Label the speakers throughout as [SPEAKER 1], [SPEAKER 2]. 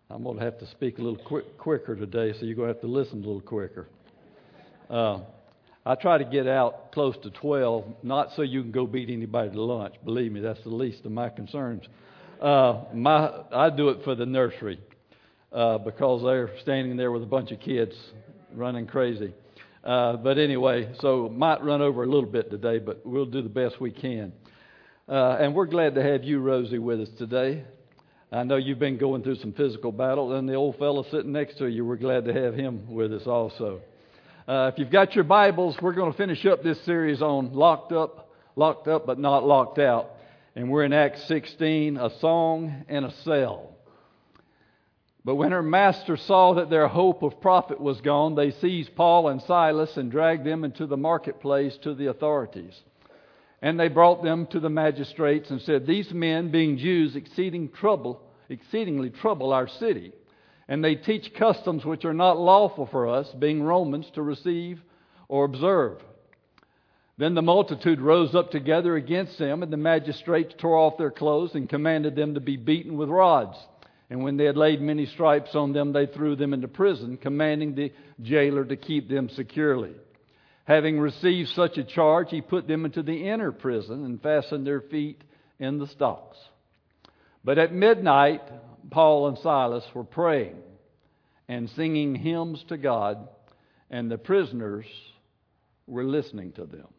[SPEAKER 1] I'm going to have to speak a little quicker today, so you're going to have to listen a little quicker. I try to get out close to 12, not so you can go beat anybody to lunch. Believe me, that's the least of my concerns. I do it for the nursery because they're standing there with a bunch of kids running crazy. But anyway, so might run over a little bit today, but we'll do the best we can. And we're glad to have you, Rosie, with us today. I know you've been going through some physical battle, and the old fellow sitting next to you, we're glad to have him with us also. If you've got your Bibles, we're going to finish up this series on locked up but not locked out. And we're in Acts 16, a song and a cell. But when her master saw that their hope of profit was gone, they seized Paul and Silas and dragged them into the marketplace to the authorities. And they brought them to the magistrates and said, "These men, being Jews, exceedingly trouble our city. And they teach customs which are not lawful for us, being Romans, to receive or observe." Then the multitude rose up together against them, and the magistrates tore off their clothes and commanded them to be beaten with rods. And when they had laid many stripes on them, they threw them into prison, commanding the jailer to keep them securely. Having received such a charge, he put them into the inner prison and fastened their feet in the stocks. But at midnight, Paul and Silas were praying and singing hymns to God, and the prisoners were listening to them.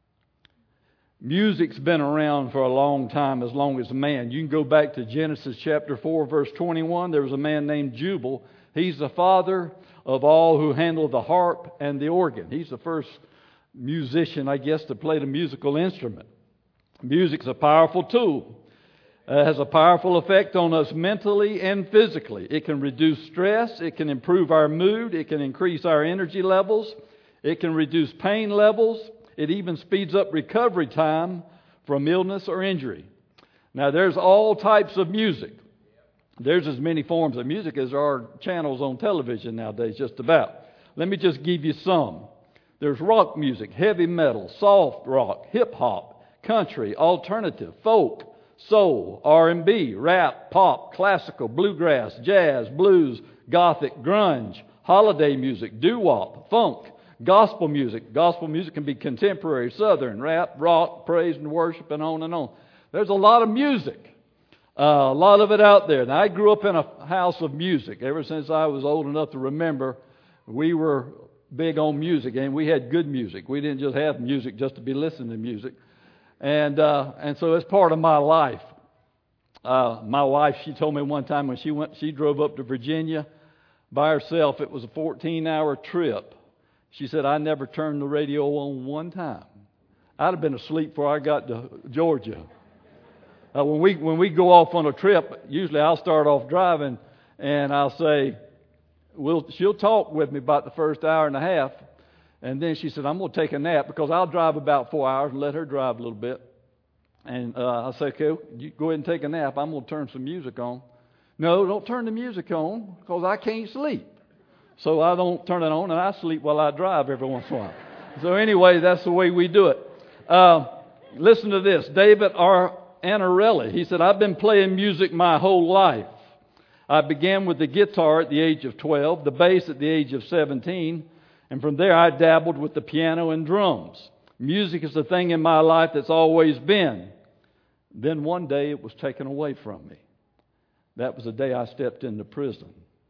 [SPEAKER 1] Music's been around for a long time, as long as man. You can go back to Genesis chapter 4, verse 21. There was a man named Jubal. He's the father of all who handle the harp and the organ. He's the first musician, I guess, to play the musical instrument. Music's a powerful tool. It has a powerful effect on us mentally and physically. It can reduce stress. It can improve our mood. It can increase our energy levels. It can reduce pain levels. It even speeds up recovery time from illness or injury. Now, there's all types of music. There's as many forms of music as there are channels on television nowadays, just about. Let me just give you some. There's rock music, heavy metal, soft rock, hip-hop, country, alternative, folk, soul, R&B, rap, pop, classical, bluegrass, jazz, blues, gothic, grunge, holiday music, doo-wop, funk, gospel music. Gospel music can be contemporary, southern, rap, rock, praise and worship, and on and on. There's a lot of music. A lot of it out there. Now, I grew up in a house of music. Ever since I was old enough to remember, we were big on music, and we had good music. We didn't just have music just to be listening to music. And so it's part of my life. My wife, she told me one time when she drove up to Virginia by herself. It was a 14-hour trip. She said, "I never turned the radio on one time. I'd have been asleep before I got to Georgia." When we go off on a trip, usually I'll start off driving, and I'll say, she'll talk with me about the first hour and a half, and then she said, "I'm going to take a nap," because I'll drive about 4 hours and let her drive a little bit. And I'll say, "Okay, you go ahead and take a nap. I'm going to turn some music on." "No, don't turn the music on, because I can't sleep." So I don't turn it on, and I sleep while I drive every once in a while. So anyway, that's the way we do it. Listen to this. David R. Anarelli, he said, "I've been playing music my whole life. I began with the guitar at the age of 12, the bass at the age of 17, and from there I dabbled with the piano and drums. Music is the thing in my life that's always been. Then one day it was taken away from me. That was the day I stepped into prison."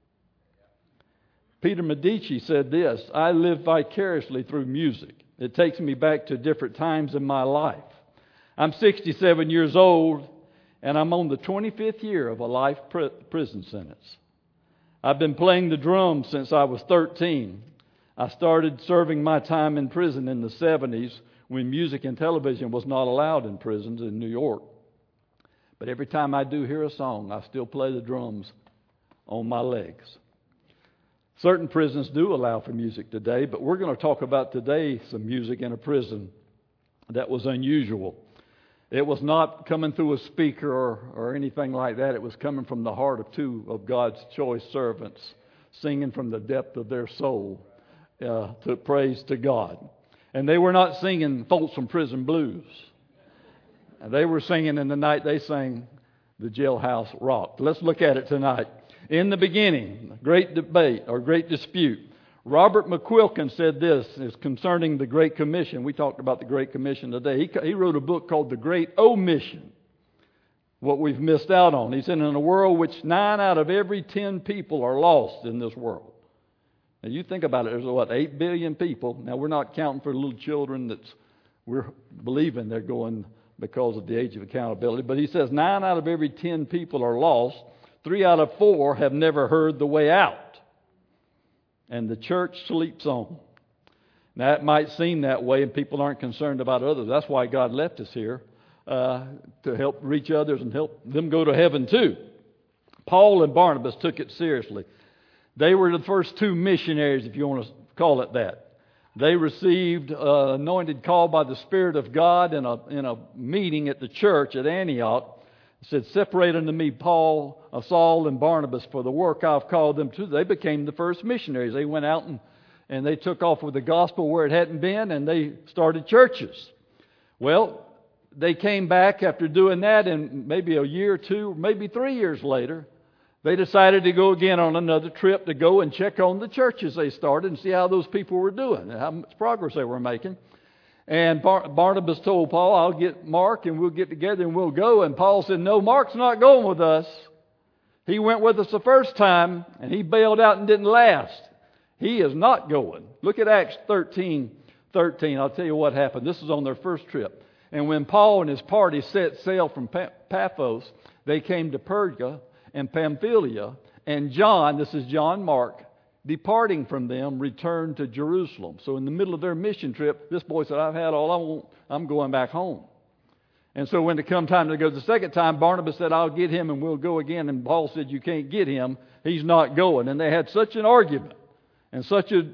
[SPEAKER 1] Peter Medici said this, "I live vicariously through music. It takes me back to different times in my life. I'm 67 years old, and I'm on the 25th year of a life prison sentence. I've been playing the drums since I was 13. I started serving my time in prison in the 70s when music and television was not allowed in prisons in New York. But every time I do hear a song, I still play the drums on my legs." Certain prisons do allow for music today, but we're going to talk about today some music in a prison that was unusual. It was not coming through a speaker or anything like that. It was coming from the heart of two of God's choice servants, singing from the depth of their soul to praise to God. And they were not singing Folsom Prison Blues. They were singing in the night they sang the jailhouse rocked. Let's look at it tonight. In the beginning, great debate or great dispute. Robert McQuilkin said this is concerning the Great Commission. We talked about the Great Commission today. He wrote a book called The Great Omission, what we've missed out on. He said, in a world which 9 out of every 10 people are lost in this world. Now you think about it, there's 8 billion people. Now we're not counting for little children we're believing they're going because of the age of accountability. But he says 9 out of every 10 people are lost. 3 out of 4 have never heard the way out. And the church sleeps on. Now, it might seem that way, and people aren't concerned about others. That's why God left us here, to help reach others and help them go to heaven too. Paul and Barnabas took it seriously. They were the first 2 missionaries, if you want to call it that. They received an anointed call by the Spirit of God in a meeting at the church at Antioch. It said, separate unto me Saul and Barnabas for the work I've called them to. They became the first missionaries. They went out and they took off with the gospel where it hadn't been, and they started churches. Well, they came back after doing that, and maybe a year or 2, maybe 3 years later, they decided to go again on another trip to go and check on the churches they started and see how those people were doing and how much progress they were making. And Barnabas told Paul, I'll get Mark and we'll get together and we'll go. And Paul said, no, Mark's not going with us. He went with us the first time and he bailed out and didn't last. He is not going. Look at Acts 13:13. I'll tell you what happened. This is on their first trip. And when Paul and his party set sail from Paphos, they came to Perga and Pamphylia. And John, this is John Mark, departing from them, returned to Jerusalem. So in the middle of their mission trip, this boy said, I've had all I want. I'm going back home. And so when it come time to go the second time, Barnabas said, I'll get him and we'll go again. And Paul said, you can't get him. He's not going. And they had such an argument and such a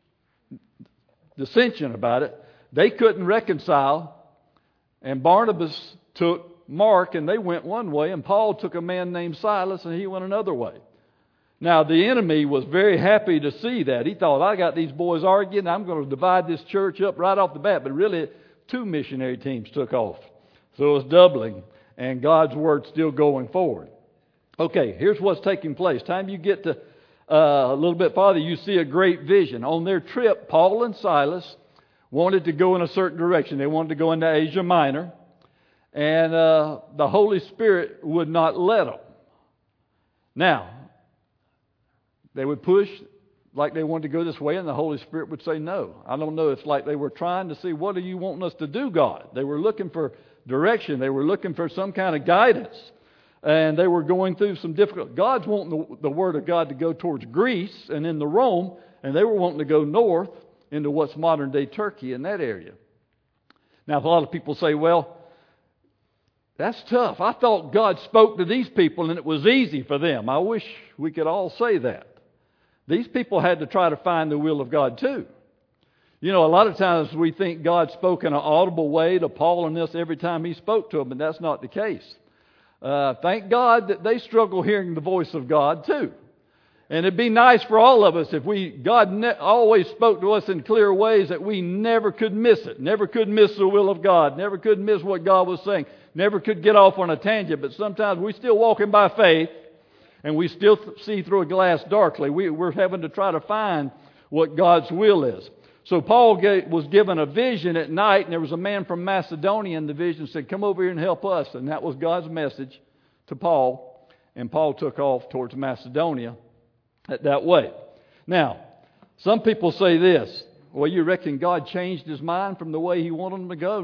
[SPEAKER 1] dissension about it, they couldn't reconcile. And Barnabas took Mark and they went one way, and Paul took a man named Silas and he went another way. Now, the enemy was very happy to see that. He thought, I got these boys arguing. I'm going to divide this church up right off the bat. But really, 2 missionary teams took off. So it was doubling. And God's word's still going forward. Okay, here's what's taking place. Time you get to a little bit farther, you see a great vision. On their trip, Paul and Silas wanted to go in a certain direction. They wanted to go into Asia Minor. And the Holy Spirit would not let them. Now, they would push like they wanted to go this way, and the Holy Spirit would say no. I don't know. It's like they were trying to see, what are you wanting us to do, God? They were looking for direction. They were looking for some kind of guidance. And they were going through some difficult... God's wanting the Word of God to go towards Greece and into Rome, and they were wanting to go north into what's modern-day Turkey in that area. Now, a lot of people say, well, that's tough. I thought God spoke to these people and it was easy for them. I wish we could all say that. These people had to try to find the will of God too. You know, a lot of times we think God spoke in an audible way to Paul and this every time he spoke to them, and that's not the case. Thank God that they struggle hearing the voice of God too. And it'd be nice for all of us if God always spoke to us in clear ways that we never could miss it. Never could miss the will of God. Never could miss what God was saying. Never could get off on a tangent. But sometimes we're still walking by faith and we still see through a glass darkly. We're having to try to find what God's will is. So Paul was given a vision at night, and there was a man from Macedonia in the vision said, come over here and help us. And that was God's message to Paul. And Paul took off towards Macedonia that way. Now, some people say this, well, you reckon God changed his mind from the way he wanted him to go?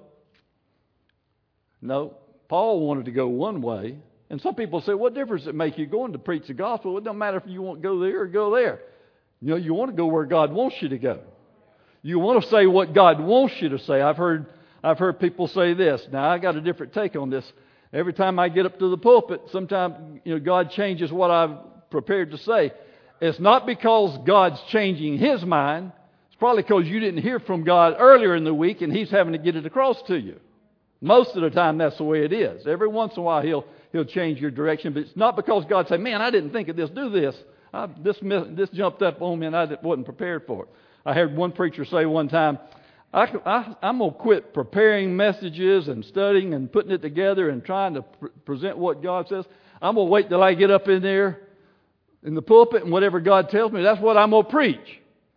[SPEAKER 1] No. Paul wanted to go one way. And some people say, what difference does it make you going to preach the gospel? It doesn't matter if you want to go there or go there. You know, you want to go where God wants you to go. You want to say what God wants you to say. I've heard people say this. Now, I got a different take on this. Every time I get up to the pulpit, sometimes God changes what I've prepared to say. It's not because God's changing his mind. It's probably because you didn't hear from God earlier in the week and he's having to get it across to you. Most of the time, that's the way it is. Every once in a while, he'll change your direction. But it's not because God said, man, I didn't think of this. Do this. This jumped up on me and I wasn't prepared for it. I heard one preacher say one time, I'm going to quit preparing messages and studying and putting it together and trying to present what God says. I'm going to wait till I get up in there in the pulpit and whatever God tells me, that's what I'm going to preach.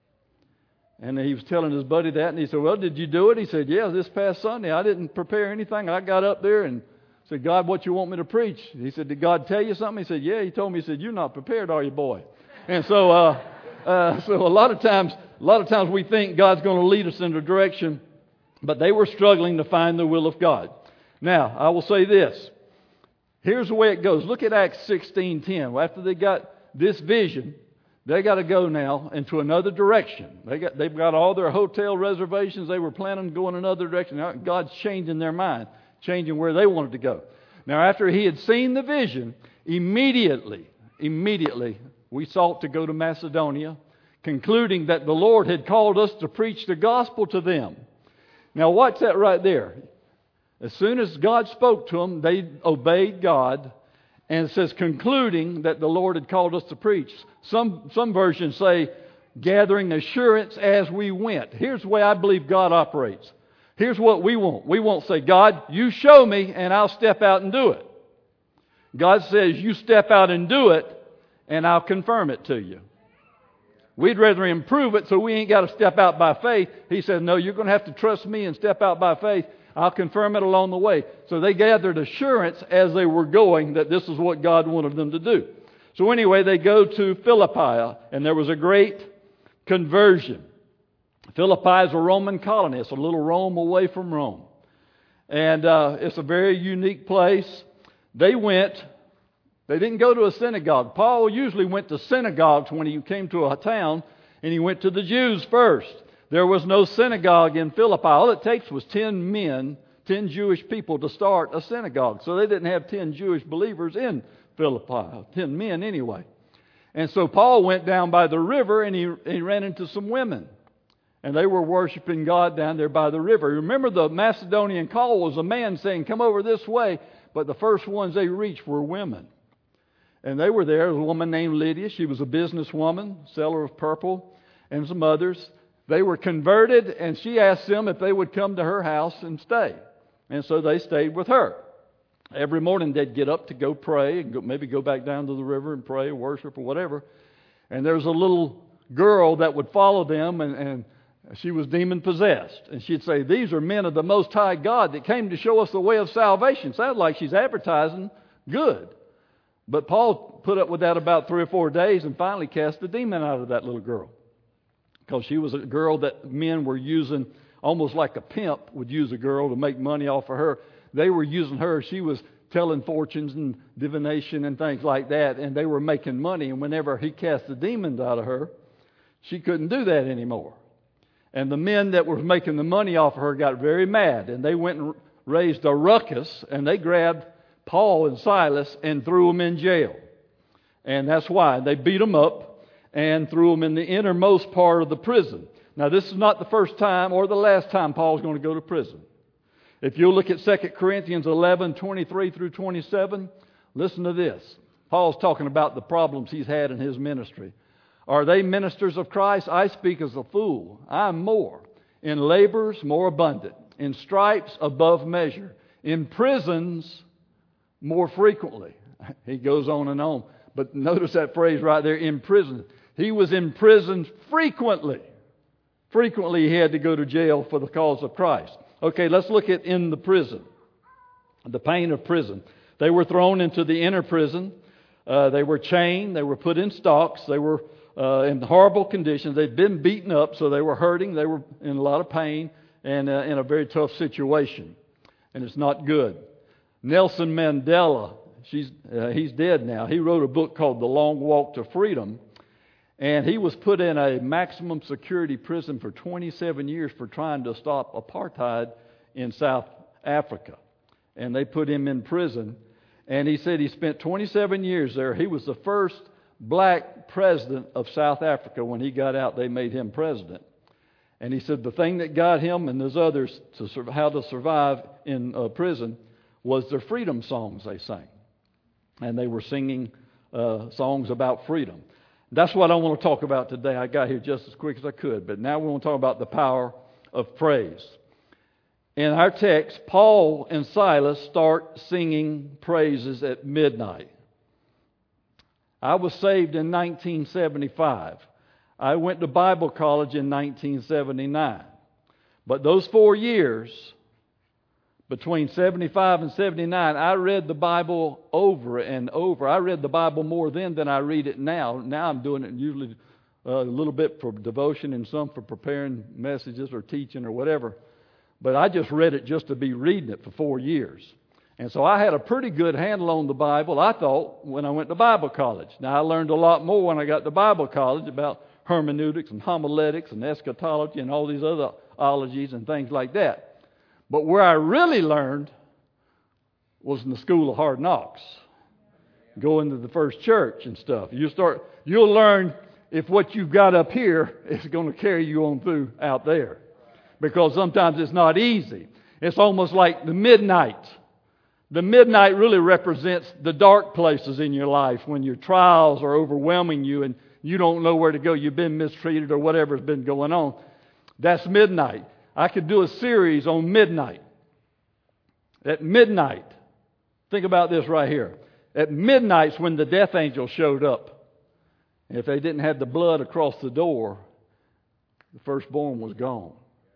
[SPEAKER 1] And he was telling his buddy that, and he said, well, did you do it? He said, yeah, this past Sunday I didn't prepare anything. I got up there and said, God, what you want me to preach? He said, did God tell you something? He said, yeah. He told me, he said, you're not prepared, are you, boy? And so, so a lot of times we think God's going to lead us in a direction, but they were struggling to find the will of God. Now, I will say this. Here's the way it goes. Look at Acts 16:10. Well, after they got this vision, they got to go now into another direction. They've got all their hotel reservations. They were planning to go in another direction. Now, God's changing their mind, changing where they wanted to go. Now, after he had seen the vision, immediately, we sought to go to Macedonia, concluding that the Lord had called us to preach the gospel to them. Now, watch that right there. As soon as God spoke to them, they obeyed God. And it says, concluding that the Lord had called us to preach. Some versions say, gathering assurance as we went. Here's the way I believe God operates. Here's what we want. We won't say, God, you show me and I'll step out and do it. God says, you step out and do it and I'll confirm it to you. We'd rather improve it so we ain't got to step out by faith. He said, no, you're going to have to trust me and step out by faith. I'll confirm it along the way. So they gathered assurance as they were going that this is what God wanted them to do. So anyway, they go to Philippi, and there was a great conversion. Philippi is a Roman colony. It's a little Rome away from Rome. And it's a very unique place. They didn't go to a synagogue. Paul usually went to synagogues when he came to a town, and he went to the Jews first. There was no synagogue in Philippi. All it takes was 10 Jewish people to start a synagogue. So they didn't have 10 Jewish believers in Philippi, 10 men anyway. And so Paul went down by the river and he ran into some women. And they were worshiping God down there by the river. Remember, the Macedonian call was a man saying, come over this way. But the first ones they reached were women. And they were there. There was a woman named Lydia. She was a businesswoman, seller of purple, and some others. They were converted, and she asked them if they would come to her house and stay. And so they stayed with her. Every morning they'd get up to go pray, and maybe go back down to the river and pray or worship or whatever. And there was a little girl that would follow them, and she was demon-possessed. And she'd say, these are men of the Most High God that came to show us the way of salvation. Sounds like she's advertising good. But Paul put up with that about 3 or 4 days and finally cast the demon out of that little girl. Because she was a girl that men were using, almost like a pimp would use a girl to make money off of her. They were using her. She was telling fortunes and divination and things like that, and they were making money. And whenever he cast the demons out of her, she couldn't do that anymore. And the men that were making the money off of her got very mad, and they went and raised a ruckus, and they grabbed Paul and Silas and threw them in jail. And that's why. They beat them up and threw them in the innermost part of the prison. Now, this is not the first time or the last time Paul's going to go to prison. If you'll look at 2 Corinthians 11:23 through 27, listen to this. Paul's talking about the problems he's had in his ministry. Are they ministers of Christ? I speak as a fool. I am more. In labors, more abundant. In stripes, above measure. In prisons, more frequently. He goes on and on. But notice that phrase right there, in prison. He was in prison frequently. Frequently he had to go to jail for the cause of Christ. Okay, let's look at in the prison. The pain of prison. They were thrown into the inner prison. They were chained. They were put in stocks. They were in horrible conditions. They'd been beaten up, so they were hurting. They were in a lot of pain and in a very tough situation. And it's not good. Nelson Mandela, he's dead now. He wrote a book called The Long Walk to Freedom. And he was put in a maximum security prison for 27 years for trying to stop apartheid in South Africa. And they put him in prison. And he said he spent 27 years there. He was the first black president of South Africa. When he got out, they made him president. And he said the thing that got him and those others to how to survive in prison was their freedom songs they sang. And they were singing songs about freedom. That's what I want to talk about today. I got here just as quick as I could. But now we want to talk about the power of praise. In our text, Paul and Silas start singing praises at midnight. I was saved in 1975. I went to Bible college in 1979. But those 4 years, between 75 and 79, I read the Bible over and over. I read the Bible more then than I read it now. Now I'm doing it usually a little bit for devotion and some for preparing messages or teaching or whatever. But I just read it just to be reading it for 4 years. And so I had a pretty good handle on the Bible, I thought, when I went to Bible college. Now, I learned a lot more when I got to Bible college about hermeneutics and homiletics and eschatology and all these other ologies and things like that. But where I really learned was in the school of hard knocks, going to the first church and stuff. You'll learn if what you've got up here is going to carry you on through out there. Because sometimes it's not easy. It's almost like the midnight. The midnight really represents the dark places in your life when your trials are overwhelming you and you don't know where to go. You've been mistreated or whatever's been going on. That's midnight. I could do a series on midnight. At midnight, think about this right here. At midnight's when the death angel showed up. And if they didn't have the blood across the door, the firstborn was gone.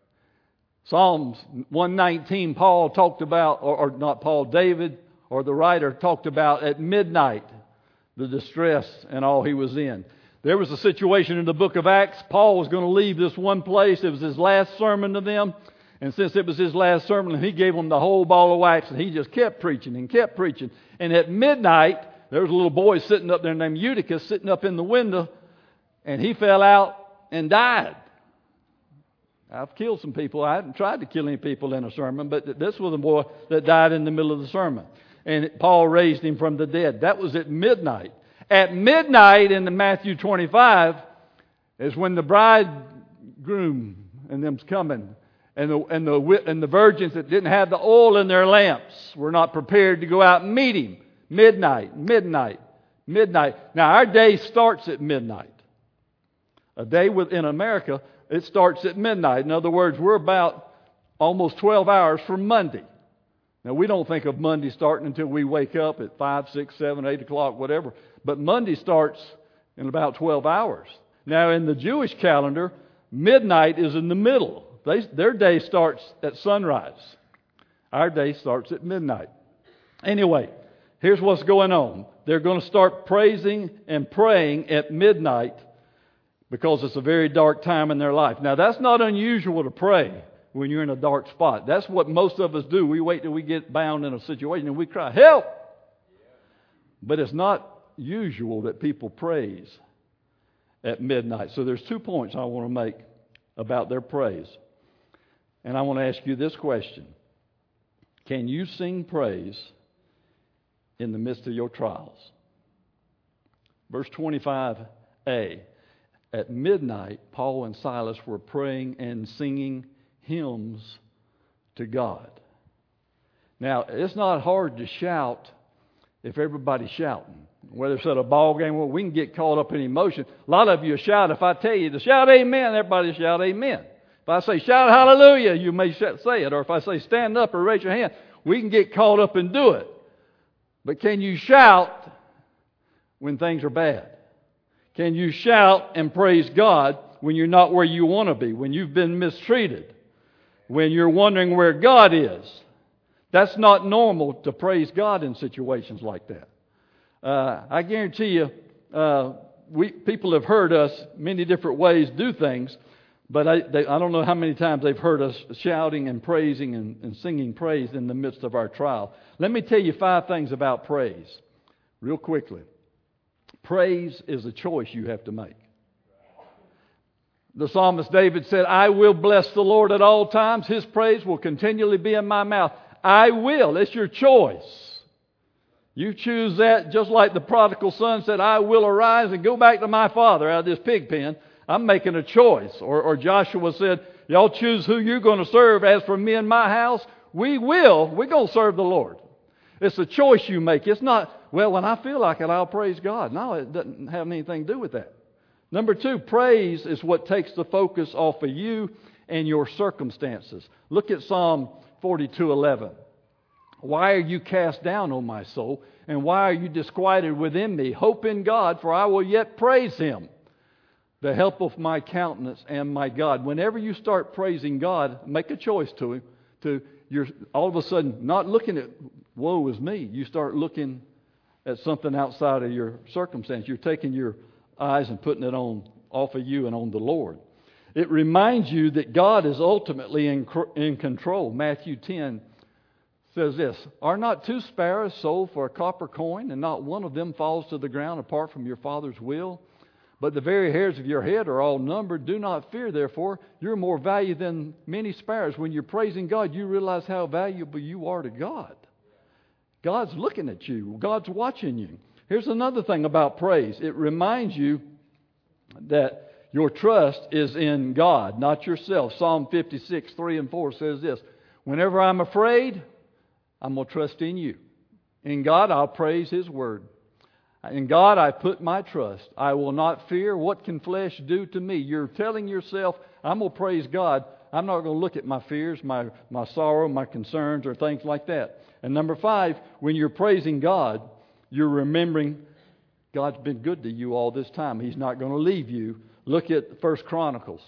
[SPEAKER 1] Psalms 119, Paul talked about, or not Paul, David, or the writer talked about at midnight, the distress and all he was in. There was a situation in the book of Acts. Paul was going to leave this one place. It was his last sermon to them. And since it was his last sermon, he gave them the whole ball of wax, and he just kept preaching and kept preaching. And at midnight, there was a little boy sitting up there named Eutychus sitting up in the window, and he fell out and died. I've killed some people. I haven't tried to kill any people in a sermon, but this was a boy that died in the middle of the sermon. And Paul raised him from the dead. That was at midnight. At midnight in the Matthew 25 is when the bridegroom and them's coming. And the virgins that didn't have the oil in their lamps were not prepared to go out and meet him. Midnight. Now our day starts at midnight. A day in America, it starts at midnight. In other words, we're about almost 12 hours from Monday. Now, we don't think of Monday starting until we wake up at 5, 6, 7, 8 o'clock, whatever. But Monday starts in about 12 hours. Now, in the Jewish calendar, midnight is in the middle. Their day starts at sunrise. Our day starts at midnight. Anyway, here's what's going on. They're going to start praising and praying at midnight because it's a very dark time in their life. Now, that's not unusual to pray when you're in a dark spot. That's what most of us do. We wait till we get bound in a situation and we cry, help! But it's not usual that people praise at midnight. So there's 2 points I want to make about their praise. And I want to ask you this question. Can you sing praise in the midst of your trials? Verse 25a. At midnight, Paul and Silas were praying and singing hymns to God. Now, it's not hard to shout if everybody's shouting. Whether it's at a ball game, well, we can get caught up in emotion. A lot of you shout. If I tell you to shout amen, everybody shout amen. If I say shout hallelujah, you may say it. Or if I say stand up or raise your hand, we can get caught up and do it. But can you shout when things are bad? Can you shout and praise God when you're not where you want to be, when you've been mistreated, when you're wondering where God is? That's not normal to praise God in situations like that. I guarantee you, people have heard us many different ways do things, but I don't know how many times they've heard us shouting and praising and singing praise in the midst of our trial. Let me tell you 5 things about praise real quickly. Praise is a choice you have to make. The psalmist David said, I will bless the Lord at all times. His praise will continually be in my mouth. I will. It's your choice. You choose that just like the prodigal son said, I will arise and go back to my father out of this pig pen. I'm making a choice. Or Joshua said, y'all choose who you're going to serve. As for me and my house, we're going to serve the Lord. It's a choice you make. It's not, well, when I feel like it, I'll praise God. No, it doesn't have anything to do with that. Number 2, praise is what takes the focus off of you and your circumstances. Look at Psalm 42:11. Why are you cast down, O my soul? And why are you disquieted within me? Hope in God, for I will yet praise Him, the help of my countenance and my God. Whenever you start praising God, make a choice to Him. You're all of a sudden not looking at, woe is me. You start looking at something outside of your circumstance. You're taking your eyes and putting it on off of you and on the Lord. It reminds you that God is ultimately in control. Matthew 10 says this, are not 2 sparrows sold for a copper coin, and not one of them falls to the ground apart from your Father's will? But the very hairs of your head are all numbered. Do not fear, therefore. You're more valuable than many sparrows. When you're praising God, you realize how valuable you are to God. God's looking at you. God's watching you. Here's another thing about praise. It reminds you that your trust is in God, not yourself. Psalm 56, 3 and 4 says this, whenever I'm afraid, I'm going to trust in you. In God, I'll praise His word. In God, I put my trust. I will not fear. What can flesh do to me? You're telling yourself, I'm going to praise God. I'm not going to look at my fears, my sorrow, my concerns, or things like that. And number 5, when you're praising God, you're remembering God's been good to you all this time. He's not going to leave you. Look at 1 Chronicles.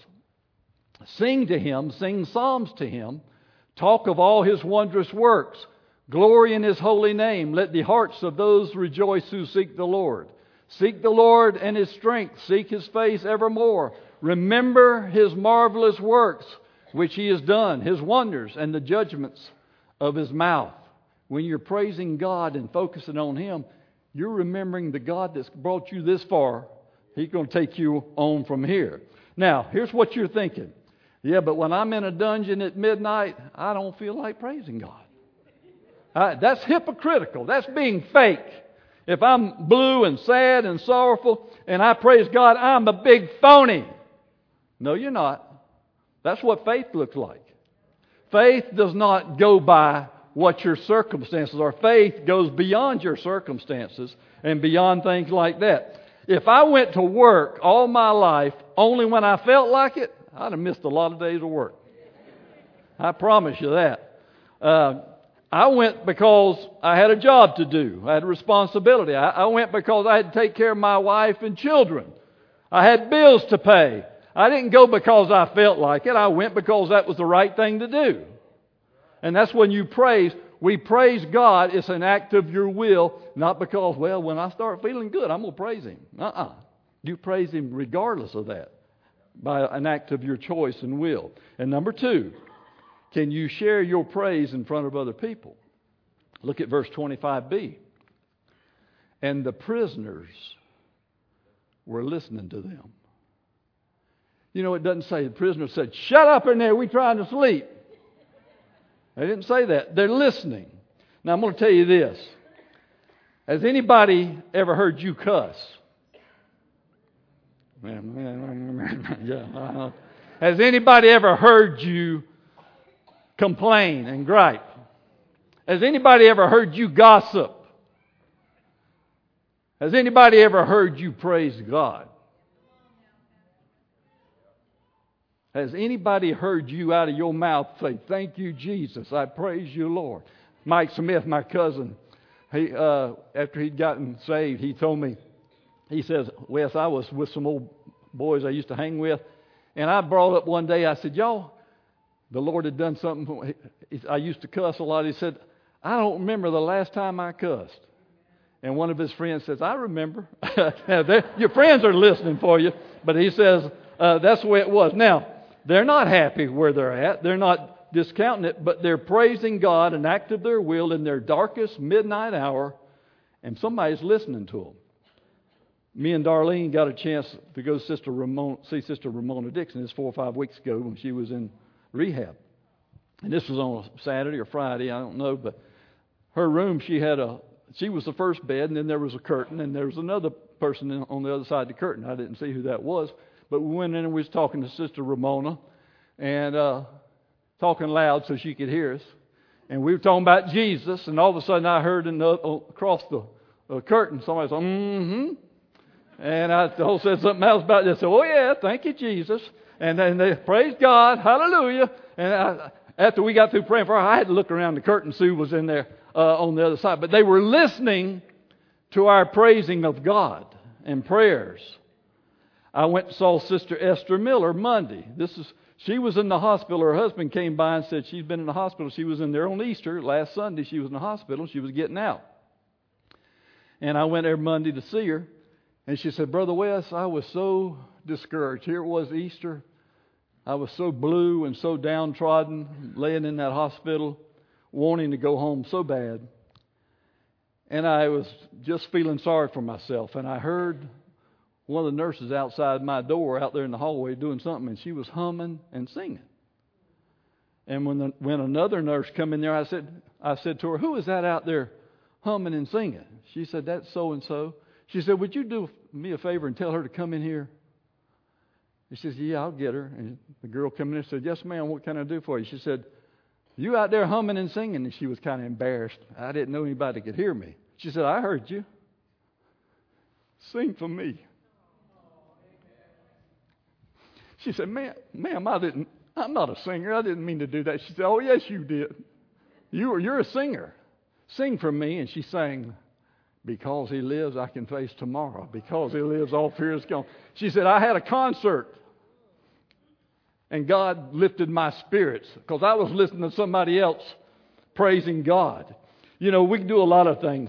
[SPEAKER 1] Sing to Him, sing psalms to Him. Talk of all His wondrous works. Glory in His holy name. Let the hearts of those rejoice who seek the Lord. Seek the Lord and His strength. Seek His face evermore. Remember His marvelous works, which He has done, His wonders and the judgments of His mouth. When you're praising God and focusing on Him, you're remembering the God that's brought you this far. He's going to take you on from here. Now, here's what you're thinking. Yeah, but when I'm in a dungeon at midnight, I don't feel like praising God. That's hypocritical. That's being fake. If I'm blue and sad and sorrowful and I praise God, I'm a big phony. No, you're not. That's what faith looks like. Faith does not go by what your circumstances are. Faith goes beyond your circumstances and beyond things like that. If I went to work all my life only when I felt like it, I'd have missed a lot of days of work. I promise you that. I went because I had a job to do. I had a responsibility. I went because I had to take care of my wife and children. I had bills to pay. I didn't go because I felt like it. I went because that was the right thing to do. And that's when you praise. We praise God. It's an act of your will, not because, well, when I start feeling good, I'm going to praise Him. You praise Him regardless of that, by an act of your choice and will. And number 2, can you share your praise in front of other people? Look at verse 25b. And the prisoners were listening to them. You know, it doesn't say the prisoners said, shut up in there, we're trying to sleep. They didn't say that. They're listening. Now I'm going to tell you this. Has anybody ever heard you cuss? Yeah. Has anybody ever heard you complain and gripe? Has anybody ever heard you gossip? Has anybody ever heard you praise God? Has anybody heard you out of your mouth say, thank you, Jesus, I praise you, Lord? Mike Smith, my cousin, after he'd gotten saved, he told me, he says, Wes, I was with some old boys I used to hang with, and I brought up one day, I said, y'all, the Lord had done something. I used to cuss a lot. He said, I don't remember the last time I cussed. And one of his friends says, I remember. Your friends are listening for you. But he says, that's the way it was. Now, they're not happy where they're at. They're not discounting it, but they're praising God, an act of their will in their darkest midnight hour, and somebody's listening to them. Me and Darlene got a chance to go see Sister Ramona Dixon. This 4 or 5 weeks ago when she was in rehab. And this was on a Saturday or Friday, I don't know, but her room, she was the first bed, and then there was a curtain, and there was another person on the other side of the curtain. I didn't see who that was, but we went in and we was talking to Sister Ramona, and talking loud so she could hear us. And we were talking about Jesus, and all of a sudden I heard across the curtain somebody say, mm-hmm. And I said something else about this. So, oh yeah, thank you, Jesus. And then they praise God, hallelujah. And after we got through praying for her, I had to look around the curtain. Sue was in there on the other side. But they were listening to our praising of God and prayers. I went and saw Sister Esther Miller Monday. She was in the hospital. Her husband came by and said she's been in the hospital. She was in there on Easter. Last Sunday she was in the hospital. She was getting out. And I went there Monday to see her. And she said, Brother Wes, I was so discouraged. Here it was Easter. I was so blue and so downtrodden, laying in that hospital, wanting to go home so bad. And I was just feeling sorry for myself. And I heard one of the nurses outside my door out there in the hallway doing something, and she was humming and singing. And when another nurse come in there, I said to her, who is that out there humming and singing? She said, that's so-and-so. She said, would you do me a favor and tell her to come in here? He says, yeah, I'll get her. And the girl came in and said, yes, ma'am, what can I do for you? She said, you out there humming and singing? And she was kind of embarrassed. I didn't know anybody could hear me. She said, I heard you. Sing for me. She said, ma'am, I'm not a singer. I didn't mean to do that. She said, oh, yes, you did. You're a singer. Sing for me. And she sang, because he lives, I can face tomorrow. Because he lives, all fear is gone. She said, I had a concert. And God lifted my spirits because I was listening to somebody else praising God. You know, we can do a lot of things.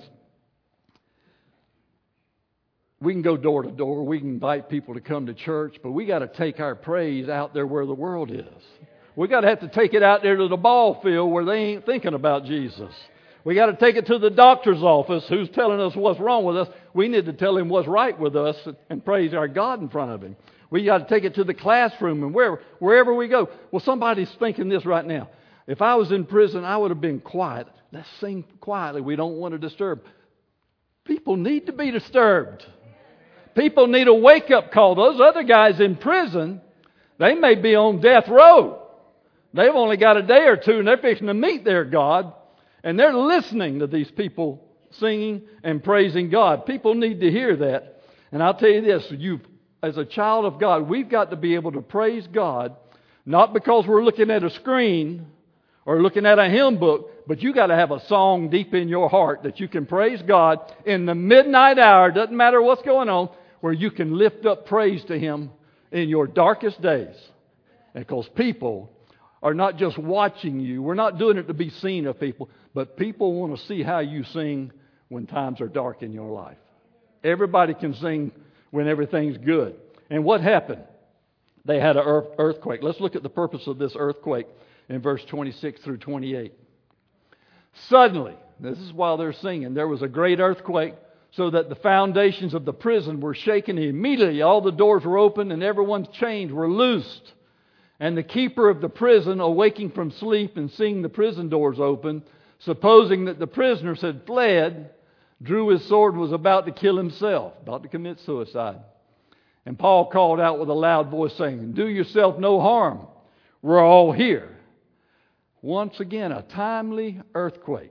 [SPEAKER 1] We can go door to door. We can invite people to come to church. But we got to take our praise out there where the world is. We got to have to take it out there to the ball field where they ain't thinking about Jesus. We got to take it to the doctor's office who's telling us what's wrong with us. We need to tell him what's right with us and praise our God in front of him. We got to take it to the classroom and wherever we go. Well, somebody's thinking this right now. If I was in prison, I would have been quiet. Let's sing quietly. We don't want to disturb. People need to be disturbed. People need a wake-up call. Those other guys in prison, they may be on death row. They've only got a day or two and they're fixing to meet their God. And they're listening to these people singing and praising God. People need to hear that. And I'll tell you this, as a child of God, we've got to be able to praise God, not because we're looking at a screen or looking at a hymn book, but you got to have a song deep in your heart that you can praise God in the midnight hour, doesn't matter what's going on, where you can lift up praise to Him in your darkest days. Because people are not just watching you. We're not doing it to be seen of people, but people want to see how you sing when times are dark in your life. Everybody can sing when everything's good. And what happened? They had an earthquake. Let's look at the purpose of this earthquake in verse 26 through 28. Suddenly, this is while they're singing, there was a great earthquake, so that the foundations of the prison were shaken. Immediately all the doors were opened and everyone's chains were loosed. And the keeper of the prison, awaking from sleep and seeing the prison doors open, supposing that the prisoners had fled, drew his sword and was about to kill himself, about to commit suicide. And Paul called out with a loud voice saying, do yourself no harm. We're all here. Once again, a timely earthquake.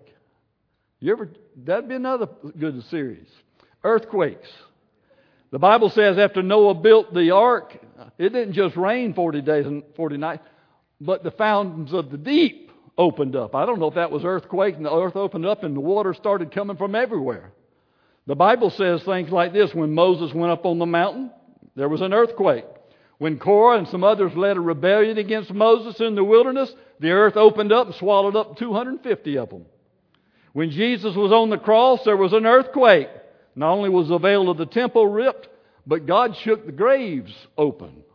[SPEAKER 1] That'd be another good series. Earthquakes. The Bible says after Noah built the ark, it didn't just rain 40 days and 40 nights, but the fountains of the deep opened up. I don't know if that was earthquake, and the earth opened up and the water started coming from everywhere. The Bible says things like this. When Moses went up on the mountain, there was an earthquake. When Korah and some others led a rebellion against Moses in the wilderness, the earth opened up and swallowed up 250 of them. When Jesus was on the cross, there was an earthquake. Not only was the veil of the temple ripped, but God shook the graves open.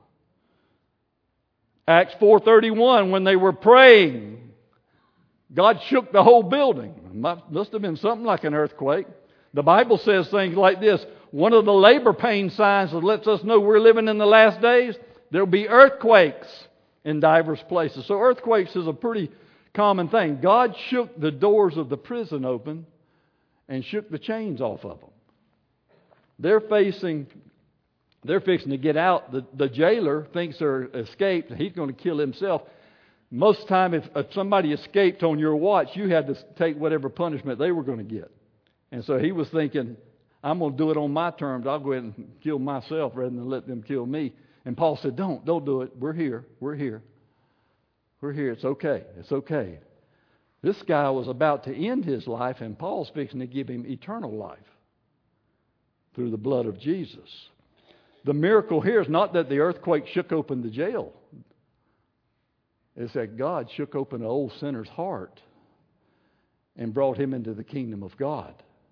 [SPEAKER 1] Acts 4:31, when they were praying, God shook the whole building. Must have been something like an earthquake. The Bible says things like this. One of the labor pain signs that lets us know we're living in the last days, there'll be earthquakes in diverse places. So earthquakes is a pretty common thing. God shook the doors of the prison open and shook the chains off of them. They're fixing to get out. The jailer thinks they're escaped. He's going to kill himself. Most of the time, if somebody escaped on your watch, you had to take whatever punishment they were going to get. And so he was thinking, I'm going to do it on my terms. I'll go ahead and kill myself rather than let them kill me. And Paul said, don't do it. We're here. It's okay. It's okay. This guy was about to end his life, and Paul's fixing to give him eternal life through the blood of Jesus. The miracle here is not that the earthquake shook open the jail. It's that God shook open an old sinner's heart and brought him into the kingdom of God.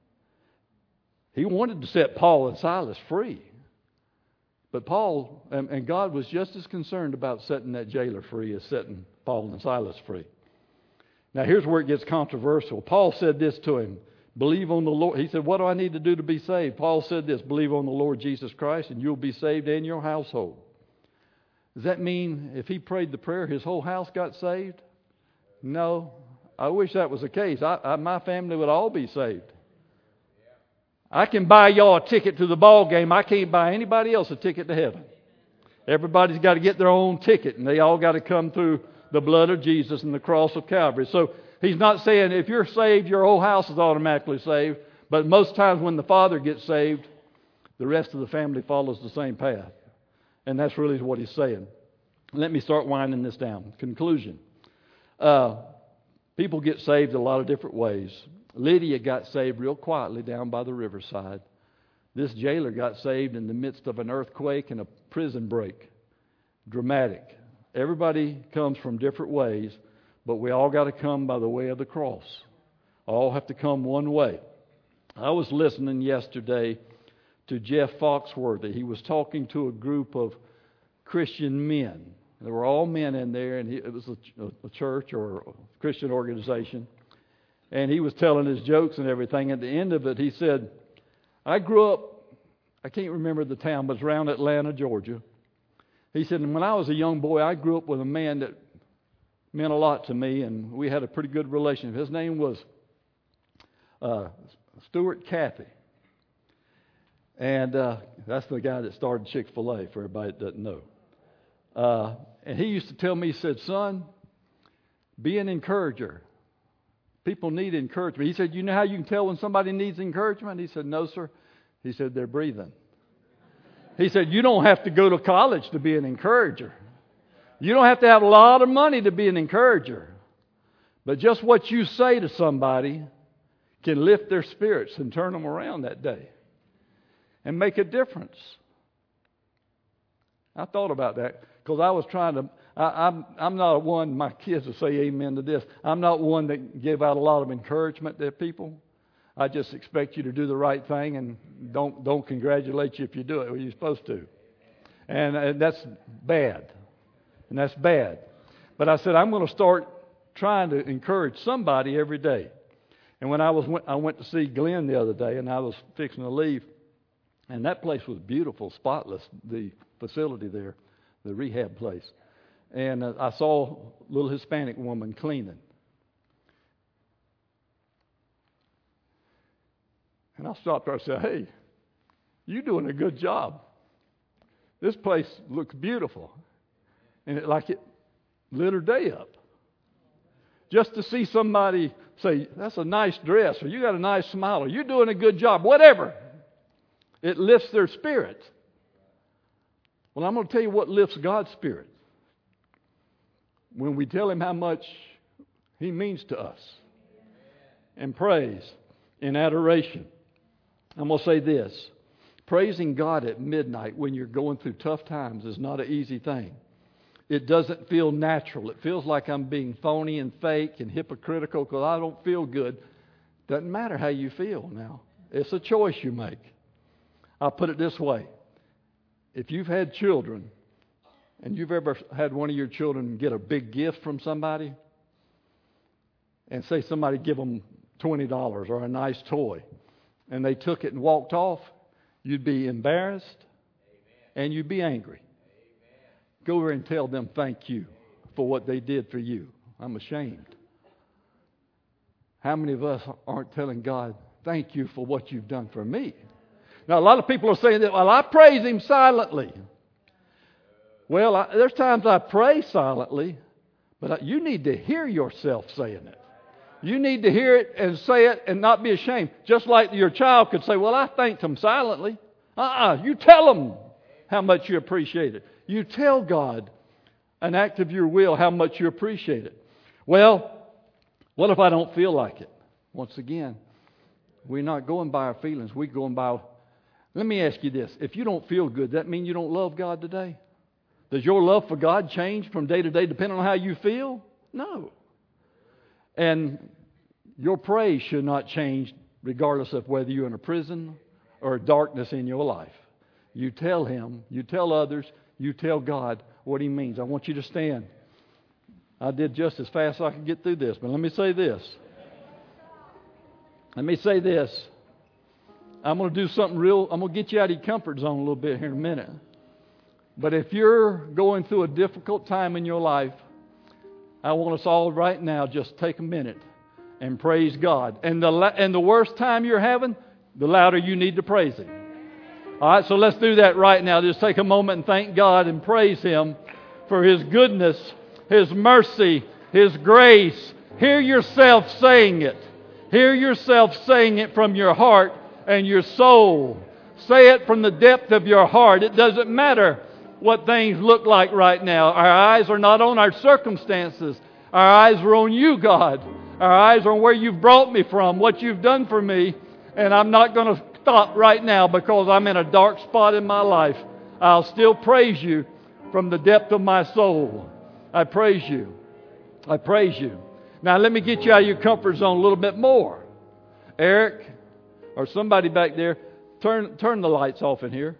[SPEAKER 1] He wanted to set Paul and Silas free. But Paul and God was just as concerned about setting that jailer free as setting Paul and Silas free. Now here's where it gets controversial. Paul said this to him, believe on the Lord. He said, what do I need to do to be saved? Paul said this, believe on the Lord Jesus Christ and you'll be saved and your household. Does that mean if he prayed the prayer, his whole house got saved? No. I wish that was the case. My family would all be saved. I can buy y'all a ticket to the ball game. I can't buy anybody else a ticket to heaven. Everybody's got to get their own ticket, and they all got to come through the blood of Jesus and the cross of Calvary. So he's not saying if you're saved, your whole house is automatically saved. But most times when the father gets saved, the rest of the family follows the same path. And that's really what he's saying. Let me start winding this down. Conclusion. People get saved a lot of different ways. Lydia got saved real quietly down by the riverside. This jailer got saved in the midst of an earthquake and a prison break. Dramatic. Everybody comes from different ways, but we all got to come by the way of the cross. All have to come one way. I was listening yesterday to Jeff Foxworthy. He was talking to a group of Christian men. There were all men in there, and it was a church or a Christian organization. And he was telling his jokes and everything. At the end of it, he said, I grew up, I can't remember the town, but it's around Atlanta, Georgia. He said, and when I was a young boy, I grew up with a man that meant a lot to me, and we had a pretty good relationship. His name was Stuart Cathy. And that's the guy that started Chick-fil-A, for everybody that doesn't know. And he used to tell me, he said, son, be an encourager. People need encouragement. He said, you know how you can tell when somebody needs encouragement? He said, no, sir. He said, they're breathing. He said, you don't have to go to college to be an encourager. You don't have to have a lot of money to be an encourager. But just what you say to somebody can lift their spirits and turn them around that day and make a difference. I thought about that because I was trying to, I'm not one, my kids will say amen to this. I'm not one that give out a lot of encouragement to people. I just expect you to do the right thing and don't congratulate you if you do it when you're supposed to. And that's bad. And that's bad. But I said, I'm going to start trying to encourage somebody every day. And when I went to see Glenn the other day, and I was fixing to leave, and that place was beautiful, spotless, the facility there, the rehab place. And I saw a little Hispanic woman cleaning. And I stopped her and said, hey, you're doing a good job. This place looks beautiful. And it lit her day up. Just to see somebody say, that's a nice dress, or you got a nice smile, or you're doing a good job, whatever. It lifts their spirit. Well, I'm going to tell you what lifts God's spirit. When we tell Him how much He means to us. And praise in adoration. I'm going to say this. Praising God at midnight when you're going through tough times is not an easy thing. It doesn't feel natural. It feels like I'm being phony and fake and hypocritical because I don't feel good. Doesn't matter how you feel now. It's a choice you make. I'll put it this way. If you've had children and you've ever had one of your children get a big gift from somebody and say somebody give them $20 or a nice toy and they took it and walked off, you'd be embarrassed and you'd be angry. Go over and tell them thank you for what they did for you. I'm ashamed. How many of us aren't telling God, thank you for what you've done for me? Now, a lot of people are saying that, well, I praise Him silently. Well, there's times I pray silently, but you need to hear yourself saying it. You need to hear it and say it and not be ashamed. Just like your child could say, well, I thanked him silently. You tell him how much you appreciate it. You tell God, an act of your will, how much you appreciate it. Well, what if I don't feel like it? Once again, we're not going by our feelings. We're going by... Let me ask you this. If you don't feel good, does that mean you don't love God today? Does your love for God change from day to day depending on how you feel? No. And your praise should not change regardless of whether you're in a prison or darkness in your life. You tell Him, you tell others, you tell God what He means. I want you to stand. I did just as fast as I could get through this, but let me say this. I'm going to do something real. I'm going to get you out of your comfort zone a little bit here in a minute. But if you're going through a difficult time in your life, I want us all right now just take a minute and praise God. And the worse time you're having, the louder you need to praise Him. All right, so let's do that right now. Just take a moment and thank God and praise Him for His goodness, His mercy, His grace. Hear yourself saying it. Hear yourself saying it from your heart and your soul. Say it from the depth of your heart. It doesn't matter what things look like right now. Our eyes are not on our circumstances. Our eyes are on You, God. Our eyes are on where You've brought me from, what You've done for me. And I'm not going to stop right now because I'm in a dark spot in my life. I'll still praise You from the depth of my soul. I praise You. I praise You. Now let me get you out of your comfort zone a little bit more. Eric, or somebody back there, turn the lights off in here.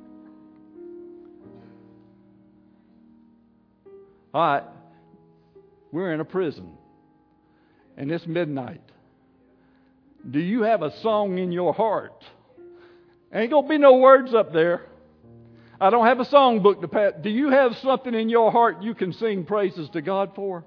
[SPEAKER 1] All right. We're in a prison. And it's midnight. Do you have a song in your heart? Ain't going to be no words up there. I don't have a songbook to pass. Do you have something in your heart you can sing praises to God for?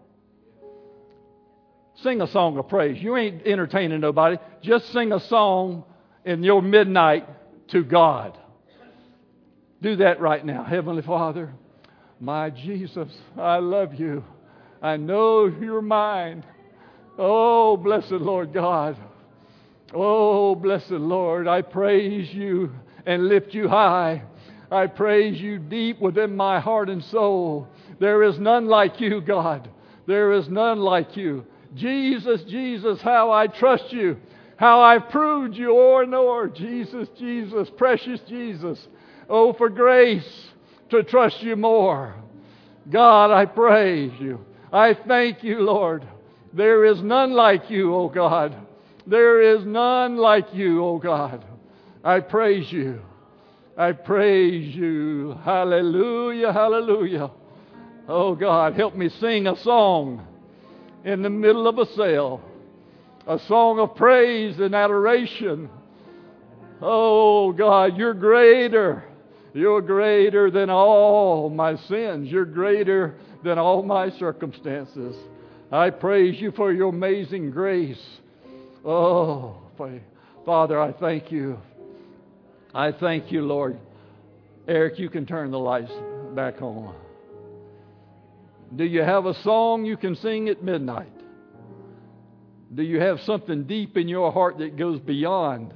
[SPEAKER 1] Sing a song of praise. You ain't entertaining nobody. Just sing a song in your midnight to God. Do that right now. Heavenly Father, my Jesus, I love You. I know You're mine. Oh, blessed Lord God. Oh, blessed Lord, I praise You and lift You high. I praise You deep within my heart and soul. There is none like You, God. There is none like You. Jesus, Jesus, how I trust You. How I've proved You o'er and o'er. Jesus, Jesus, precious Jesus. Oh, for grace to trust You more. God, I praise You. I thank You, Lord. There is none like You, O God. There is none like You, O God. I praise You. I praise You. Hallelujah, hallelujah. Oh God, help me sing a song in the middle of a cell. A song of praise and adoration. Oh God, You're greater. You're greater than all my sins. You're greater than all my circumstances. I praise You for Your amazing grace. Oh, Father, I thank You. I thank You, Lord. Eric, you can turn the lights back on. Do you have a song you can sing at midnight? Do you have something deep in your heart that goes beyond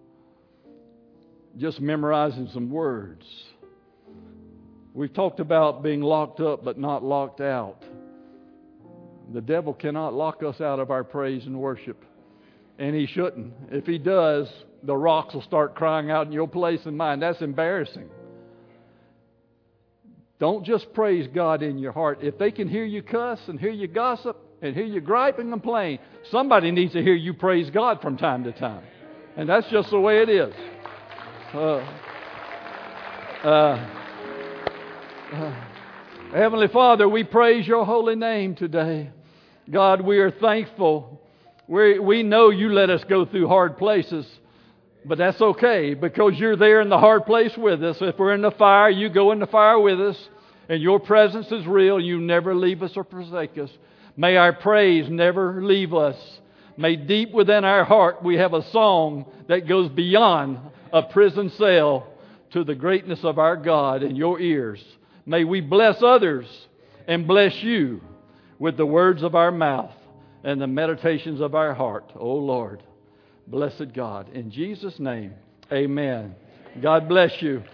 [SPEAKER 1] just memorizing some words? We've talked about being locked up but not locked out. The devil cannot lock us out of our praise and worship. And he shouldn't. If he does, the rocks will start crying out in your place and mine. That's embarrassing. Don't just praise God in your heart. If they can hear you cuss and hear you gossip and hear you gripe and complain, somebody needs to hear you praise God from time to time. And that's just the way it is. Heavenly Father, we praise Your holy name today. God, we are thankful. We know You let us go through hard places, but that's okay because You're there in the hard place with us. If we're in the fire, You go in the fire with us, and Your presence is real. You never leave us or forsake us. May our praise never leave us. May deep within our heart we have a song that goes beyond a prison cell to the greatness of our God in Your ears. May we bless others and bless You with the words of our mouth. and the meditations of our heart, O Lord. Blessed God. In Jesus' name, amen. God bless you.